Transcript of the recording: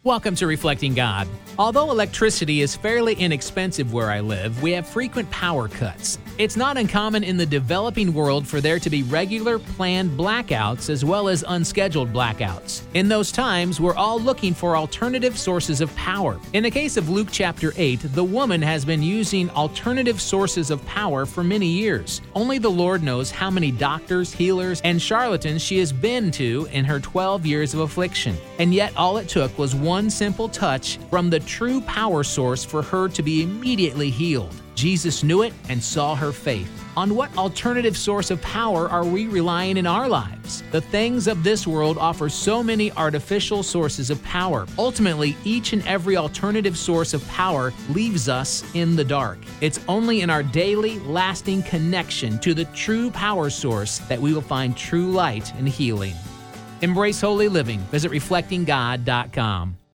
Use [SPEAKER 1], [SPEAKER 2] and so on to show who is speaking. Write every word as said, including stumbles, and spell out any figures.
[SPEAKER 1] Welcome to Reflecting God. Although electricity is fairly inexpensive where I live, we have frequent power cuts. It's not uncommon in the developing world for there to be regular, planned blackouts as well as unscheduled blackouts. In those times, we're all looking for alternative sources of power. In the case of Luke chapter eight, the woman has been using alternative sources of power for many years. Only the Lord knows how many doctors, healers, and charlatans she has been to in her twelve years of affliction. And yet all it took was one One simple touch from the true power source for her to be immediately healed. Jesus knew it and saw her faith. On what alternative source of power are we relying in our lives? The things of this world offer so many artificial sources of power. Ultimately, each and every alternative source of power leaves us in the dark. It's only in our daily, lasting connection to the true power source that we will find true light and healing. Embrace holy living. Visit reflecting god dot com.